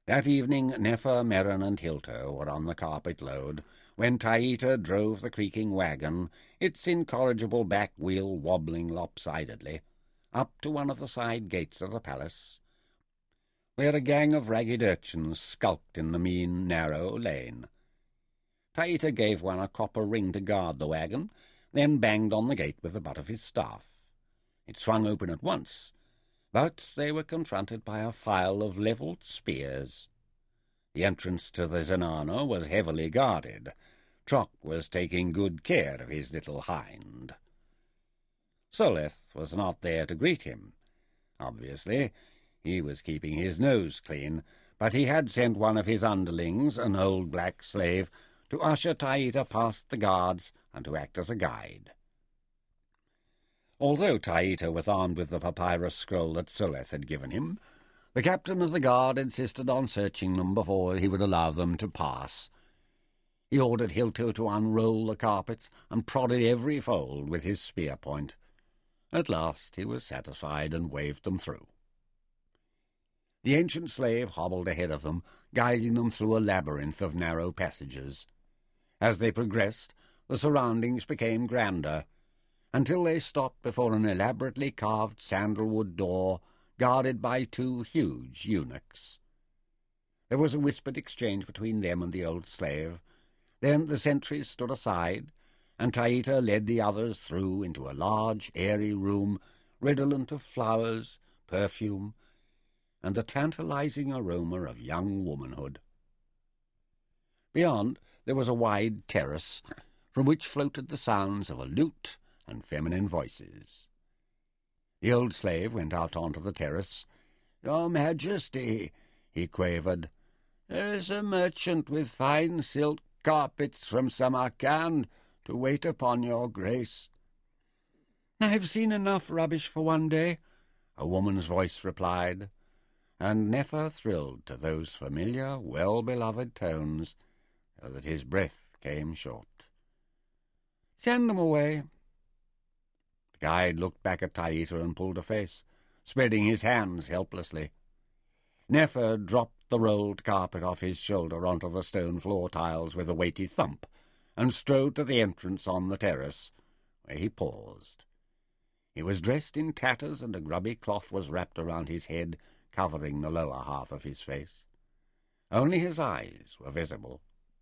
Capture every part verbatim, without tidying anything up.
That evening Nefer, Merrin, and Hilto were on the carpet load when Taita drove the creaking wagon, its incorrigible back wheel wobbling lopsidedly, up to one of the side gates of the palace, where a gang of ragged urchins skulked in the mean, narrow lane. Taita gave one a copper ring to guard the wagon, then banged on the gate with the butt of his staff. It swung open at once, but they were confronted by a file of levelled spears. The entrance to the zenana was heavily guarded. Trock was taking good care of his little hind. Soleth was not there to greet him. Obviously, he was keeping his nose clean, but he had sent one of his underlings, an old black slave, to usher Taita past the guards and to act as a guide. Although Taita was armed with the papyrus scroll that Soleth had given him, the captain of the guard insisted on searching them before he would allow them to pass. He ordered Hilto to unroll the carpets and prodded every fold with his spear point. At last he was satisfied and waved them through. The ancient slave hobbled ahead of them, guiding them through a labyrinth of narrow passages. As they progressed, the surroundings became grander, until they stopped before an elaborately carved sandalwood door guarded by two huge eunuchs. There was a whispered exchange between them and the old slave. Then the sentries stood aside, and Taita led the others through into a large, airy room, redolent of flowers, perfume, and the tantalizing aroma of young womanhood. Beyond, there was a wide terrace, from which floated the sounds of a lute and feminine voices. The old slave went out onto the terrace. "Your Majesty," he quavered, "there is a merchant with fine silk carpets from Samarkand to wait upon your grace." "I've seen enough rubbish for one day," a woman's voice replied, and Nefer thrilled to those familiar, well-beloved tones, so that his breath came short. "Send them away." The guide looked back at Taita and pulled a face, spreading his hands helplessly. Nefer dropped the rolled carpet off his shoulder onto the stone floor tiles with a weighty thump, and strode to the entrance on the terrace, where he paused. He was dressed in tatters, and a grubby cloth was wrapped around his head, covering the lower half of his face. Only his eyes were visible.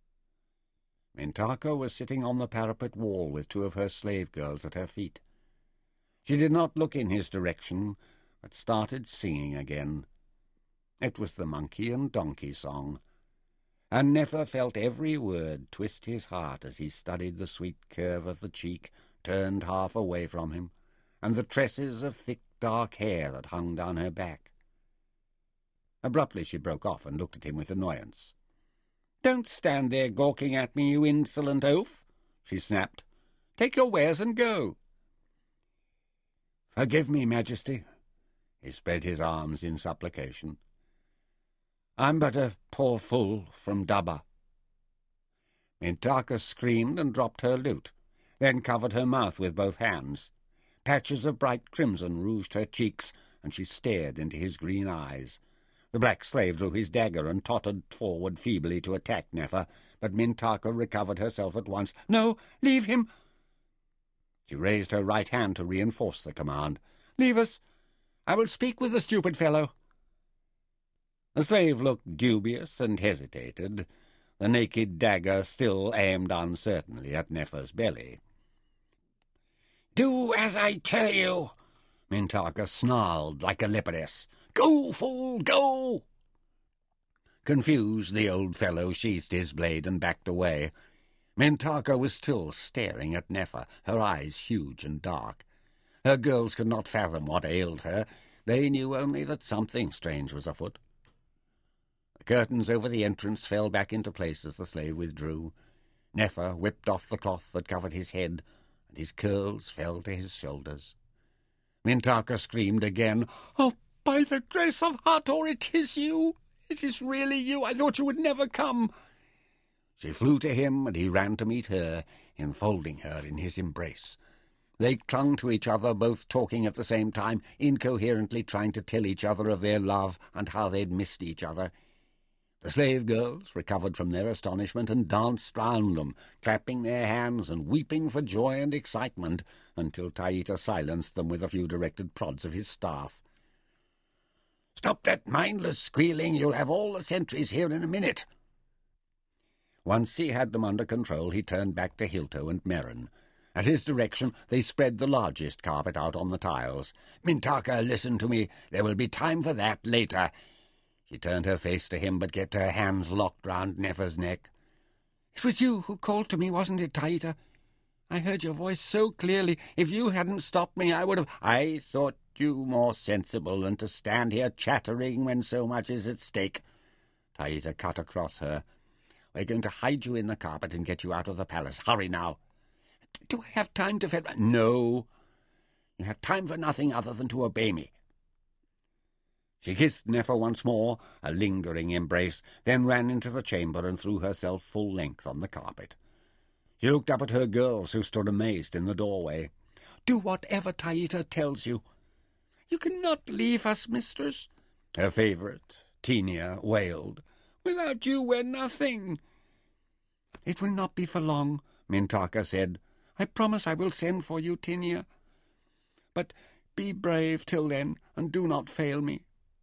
Mintaka was sitting on the parapet wall with two of her slave girls at her feet. She did not look in his direction, but started singing again. It was the monkey and donkey song, and Nefer felt every word twist his heart as he studied the sweet curve of the cheek turned half away from him, and the tresses of thick dark hair that hung down her back. Abruptly she broke off and looked at him with annoyance. "Don't stand there gawking at me, you insolent oaf," she snapped. "Take your wares and go." "Forgive me, Majesty." He spread his arms in supplication. "I'm but a poor fool from Daba." Mintaka screamed and dropped her lute, then covered her mouth with both hands. Patches of bright crimson rouged her cheeks, and she stared into his green eyes. The black slave drew his dagger and tottered forward feebly to attack Nefer, but Mintaka recovered herself at once. "No, leave him!" She raised her right hand to reinforce the command. "Leave us! I will speak with the stupid fellow." The slave looked dubious and hesitated, the naked dagger still aimed uncertainly at Nefer's belly. "Do as I tell you," Mintaka snarled like a leopardess. "Go, fool, go!" Confused, the old fellow sheathed his blade and backed away. Mintaka was still staring at Nefer, her eyes huge and dark. Her girls could not fathom what ailed her. They knew only that something strange was afoot. The curtains over the entrance fell back into place as the slave withdrew. Nefer whipped off the cloth that covered his head, and his curls fell to his shoulders. Mintaka screamed again. "Oh, by the grace of Hathor, it is you! It is really you! I thought you would never come!" She flew to him, and he ran to meet her, enfolding her in his embrace. They clung to each other, both talking at the same time, incoherently trying to tell each other of their love and how they'd missed each other. The slave girls recovered from their astonishment and danced round them, clapping their hands and weeping for joy and excitement, until Taita silenced them with a few directed prods of his staff. "Stop that mindless squealing! You'll have all the sentries here in a minute." Once he had them under control, he turned back to Hilto and Merrin. At his direction, they spread the largest carpet out on the tiles. "Mintaka, listen to me. There will be time for that later." She turned her face to him, but kept her hands locked round Nefer's neck. "It was you who called to me, wasn't it, Taita? I heard your voice so clearly. If you hadn't stopped me, I would have—" "I thought you more sensible than to stand here chattering when so much is at stake." Taita cut across her. "We're going to hide you in the carpet and get you out of the palace. Hurry now." "Do I have time to fed—" "No. You have time for nothing other than to obey me." She kissed Nefer once more, a lingering embrace, then ran into the chamber and threw herself full length on the carpet. She looked up at her girls, who stood amazed in the doorway. "Do whatever Taita tells you." "You cannot leave us, mistress." Her favourite, Tinia, wailed. "Without you we're nothing." "It will not be for long," Mintaka said. "I promise I will send for you, Tinia. But be brave till then, and do not fail me."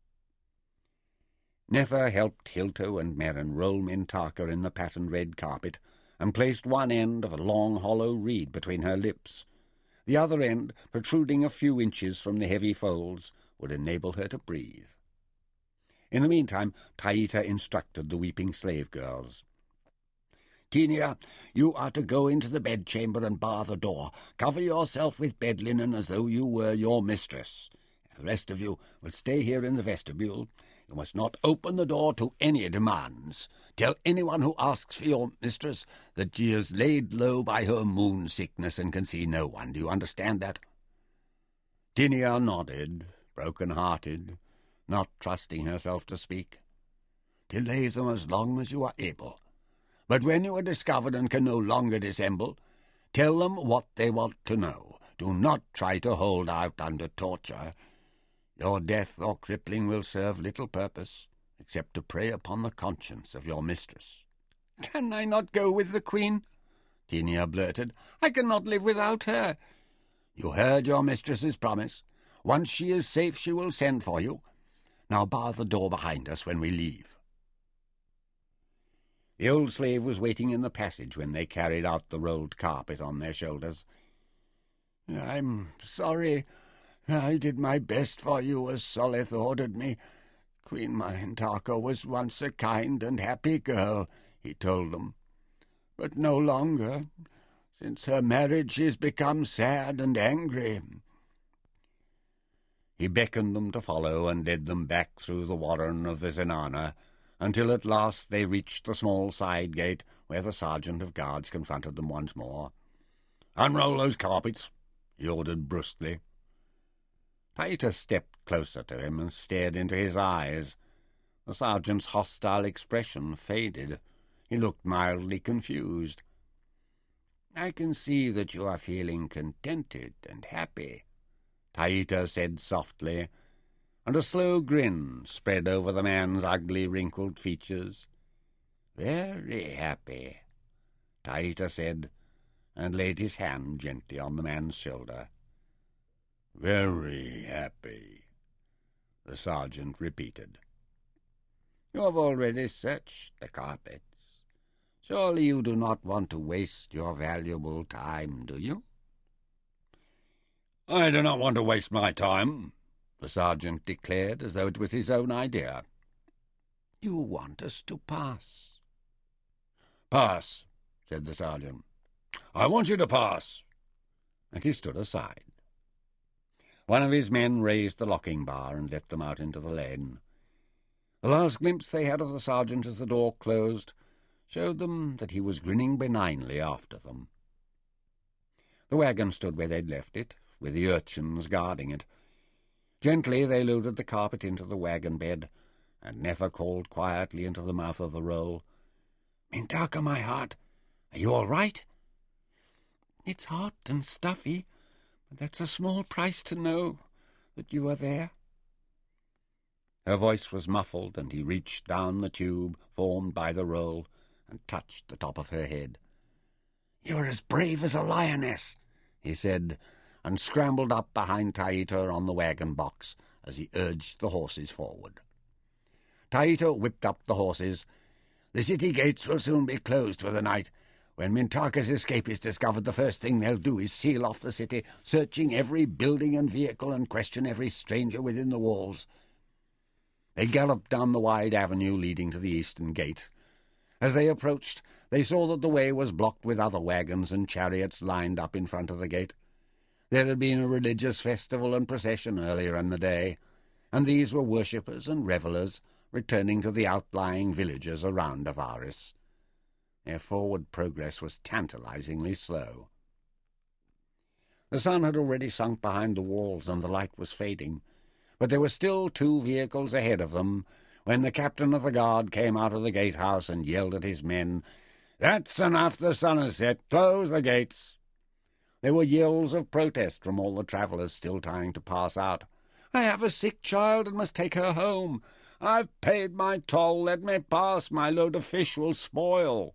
Nefer helped Hilto and Merrin roll Mintaka in the patterned red carpet, and placed one end of a long hollow reed between her lips. The other end, protruding a few inches from the heavy folds, would enable her to breathe. In the meantime, Taita instructed the weeping slave girls. "Tinia, you are to go into the bedchamber and bar the door. Cover yourself with bed linen as though you were your mistress. The rest of you will stay here in the vestibule. You must not open the door to any demands. Tell anyone who asks for your mistress that she is laid low by her moon sickness and can see no one. Do you understand that?" Tinia nodded, broken-hearted, not trusting herself to speak. "Delay them as long as you are able. But when you are discovered and can no longer dissemble, tell them what they want to know. Do not try to hold out under torture. Your death or crippling will serve little purpose, except to prey upon the conscience of your mistress." "Can I not go with the Queen?" Tinia blurted. "I cannot live without her." "You heard your mistress's promise. Once she is safe, she will send for you. Now bar the door behind us when we leave." The old slave was waiting in the passage when they carried out the rolled carpet on their shoulders. "I'm sorry. I did my best for you as Soleth ordered me. Queen Mintaka was once a kind and happy girl," he told them. "But no longer. Since her marriage she's become sad and angry." He beckoned them to follow and led them back through the warren of the Zenana, until at last they reached the small side gate where the sergeant of guards confronted them once more. "Unroll those carpets," he ordered brusquely. Taita stepped closer to him and stared into his eyes. The sergeant's hostile expression faded. He looked mildly confused. "I can see that you are feeling contented and happy," Taita said softly, and a slow grin spread over the man's ugly, wrinkled features. "Very happy," Taita said, and laid his hand gently on the man's shoulder. "Very happy," the sergeant repeated. "You have already searched the carpets. Surely you do not want to waste your valuable time, do you?" "I do not want to waste my time," the sergeant declared, as though it was his own idea. "You want us to pass." "Pass," said the sergeant. "I want you to pass." And he stood aside. One of his men raised the locking bar and let them out into the lane. The last glimpse they had of the sergeant as the door closed showed them that he was grinning benignly after them. The wagon stood where they'd left it, with the urchins guarding it. Gently they loaded the carpet into the wagon bed, and Nefer called quietly into the mouth of the roll, "Mintaka, my heart, are you all right?" "It's hot and stuffy, but that's a small price to know that you are there." Her voice was muffled, and he reached down the tube formed by the roll and touched the top of her head. "You're as brave as a lioness," he said, and scrambled up behind Taita on the wagon box as he urged the horses forward. Taita whipped up the horses. "The city gates will soon be closed for the night. When Mintaka's escape is discovered, the first thing they'll do is seal off the city, searching every building and vehicle and question every stranger within the walls." They galloped down the wide avenue leading to the eastern gate. As they approached, they saw that the way was blocked with other wagons and chariots lined up in front of the gate. There had been a religious festival and procession earlier in the day, and these were worshippers and revellers returning to the outlying villages around Avaris. Their forward progress was tantalizingly slow. The sun had already sunk behind the walls and the light was fading, but there were still two vehicles ahead of them when the captain of the guard came out of the gatehouse and yelled at his men, "That's enough, the sun has set. Close the gates." There were yells of protest from all the travellers still trying to pass out. "I have a sick child and must take her home. I've paid my toll. Let me pass. My load of fish will spoil."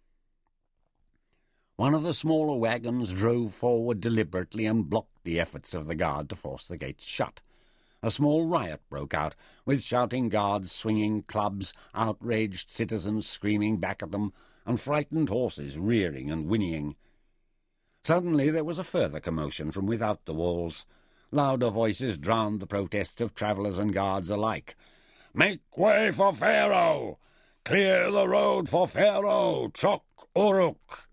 One of the smaller wagons drove forward deliberately and blocked the efforts of the guard to force the gates shut. A small riot broke out, with shouting guards swinging clubs, outraged citizens screaming back at them, and frightened horses rearing and whinnying. Suddenly there was a further commotion from without the walls. Louder voices drowned the protests of travellers and guards alike. "Make way for Pharaoh! Clear the road for Pharaoh! Chok Uruk!"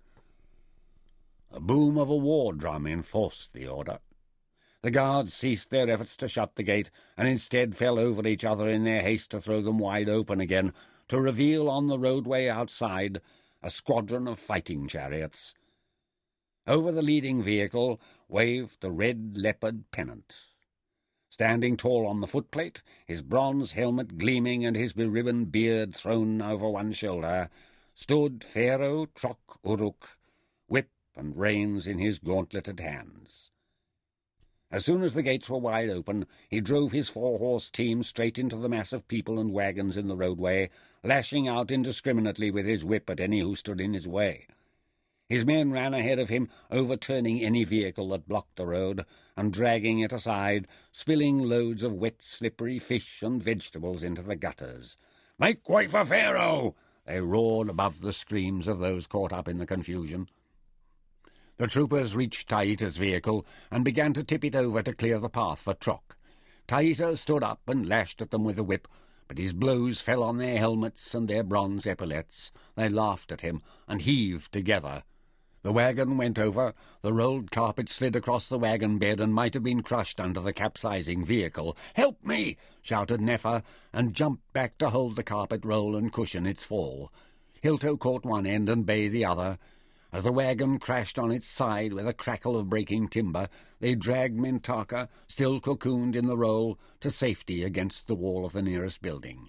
The boom of a war drum enforced the order. The guards ceased their efforts to shut the gate, and instead fell over each other in their haste to throw them wide open again, to reveal on the roadway outside a squadron of fighting chariots. Over the leading vehicle waved the red leopard pennant. Standing tall on the footplate, his bronze helmet gleaming and his beribboned beard thrown over one shoulder, stood Pharaoh Chok Uruk, whip and reins in his gauntleted hands. As soon as the gates were wide open, he drove his four-horse team straight into the mass of people and wagons in the roadway, lashing out indiscriminately with his whip at any who stood in his way. His men ran ahead of him, overturning any vehicle that blocked the road, and dragging it aside, spilling loads of wet, slippery fish and vegetables into the gutters. "Make way for Pharaoh!" they roared above the screams of those caught up in the confusion. The troopers reached Taita's vehicle and began to tip it over to clear the path for Chok. Taita stood up and lashed at them with the whip, but his blows fell on their helmets and their bronze epaulets. They laughed at him and heaved together. The wagon went over, the rolled carpet slid across the wagon bed and might have been crushed under the capsizing vehicle. "Help me!" shouted Nefer, and jumped back to hold the carpet roll and cushion its fall. Hilto caught one end and Bay the other. As the wagon crashed on its side with a crackle of breaking timber, they dragged Mintaka, still cocooned in the roll, to safety against the wall of the nearest building.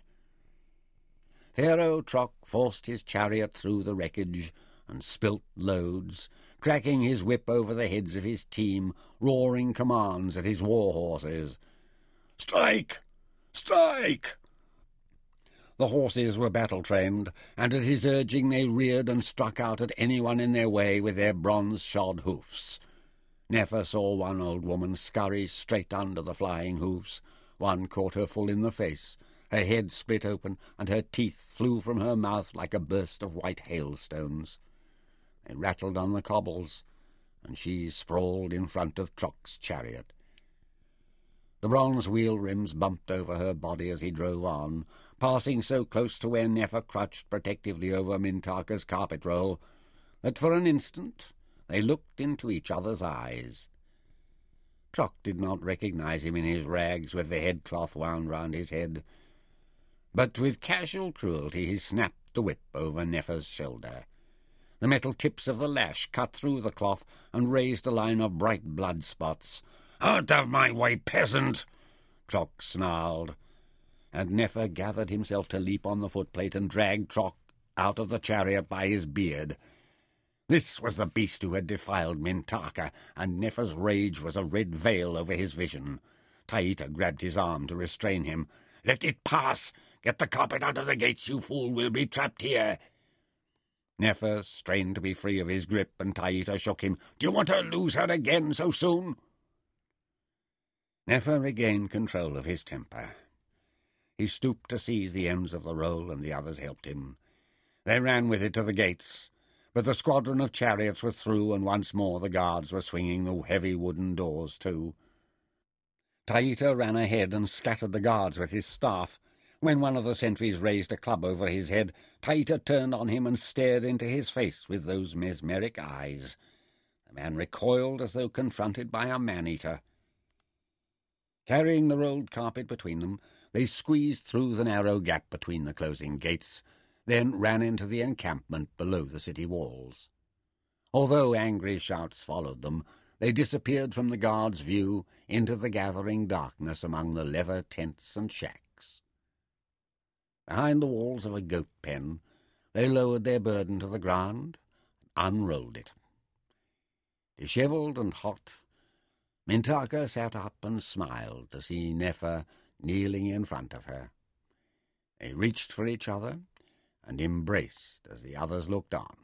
Pharaoh Chok forced his chariot through the wreckage and spilt loads, cracking his whip over the heads of his team, roaring commands at his war horses. "Strike! Strike!" The horses were battle-trained, and at his urging they reared and struck out at anyone in their way with their bronze-shod hoofs. Nefer saw one old woman scurry straight under the flying hoofs. One caught her full in the face. Her head split open, and her teeth flew from her mouth like a burst of white hailstones. They rattled on the cobbles, and she sprawled in front of Chok's chariot. The bronze wheel rims bumped over her body as he drove on, passing so close to where Nefer crouched protectively over Mintaka's carpet roll that for an instant they looked into each other's eyes. Chok did not recognize him in his rags with the headcloth wound round his head, but with casual cruelty he snapped the whip over Nefer's shoulder. The metal tips of the lash cut through the cloth and raised a line of bright blood spots. "Out of my way, peasant!" Chok snarled, and Nefer gathered himself to leap on the footplate and drag Chok out of the chariot by his beard. This was the beast who had defiled Mintaka, and Nefer's rage was a red veil over his vision. Taita grabbed his arm to restrain him. Let it pass! Get the carpet out of the gates, you fool! We'll be trapped here!" Nefer strained to be free of his grip, and Taita shook him. "Do you want to lose her again so soon?" Nefer regained control of his temper. He stooped to seize the ends of the roll, and the others helped him. They ran with it to the gates, but the squadron of chariots were through, and once more the guards were swinging the heavy wooden doors to. Taita ran ahead and scattered the guards with his staff. When one of the sentries raised a club over his head, Taita turned on him and stared into his face with those mesmeric eyes. The man recoiled as though confronted by a man-eater. Carrying the rolled carpet between them, they squeezed through the narrow gap between the closing gates, then ran into the encampment below the city walls. Although angry shouts followed them, they disappeared from the guards' view into the gathering darkness among the leather tents and shacks. Behind the walls of a goat pen, they lowered their burden to the ground and unrolled it. Dishevelled and hot, Mintaka sat up and smiled to see Nefer kneeling in front of her. They reached for each other and embraced as the others looked on.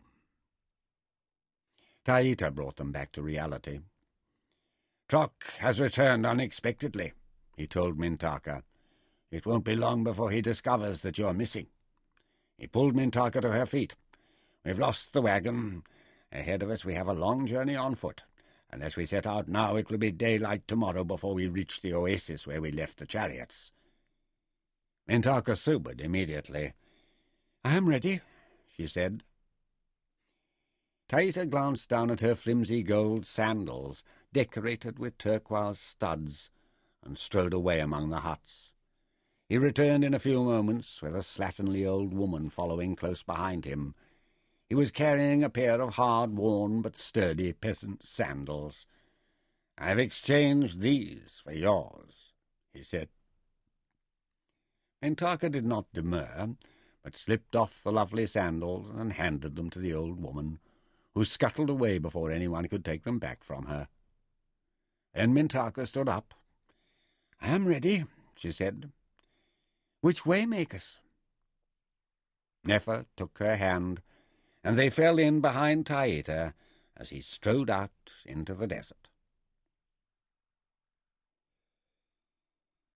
Taita brought them back to reality. "Trok has returned unexpectedly," he told Mintaka. "It won't be long before he discovers that you're missing." He pulled Mintaka to her feet. "We've lost the wagon. Ahead of us we have a long journey on foot. Unless we set out now, it will be daylight tomorrow before we reach the oasis where we left the chariots." Mintaka sobered immediately. "I am ready," she said. Taita glanced down at her flimsy gold sandals, decorated with turquoise studs, and strode away among the huts. He returned in a few moments, with a slatternly old woman following close behind him. He was carrying a pair of hard-worn but sturdy peasant sandals. "I have exchanged these for yours," he said. Mintaka did not demur, but slipped off the lovely sandals and handed them to the old woman, who scuttled away before anyone could take them back from her. Then Mintaka stood up. "I am ready," she said. "Which way make us?" Nefer took her hand, and they fell in behind Taita as he strode out into the desert.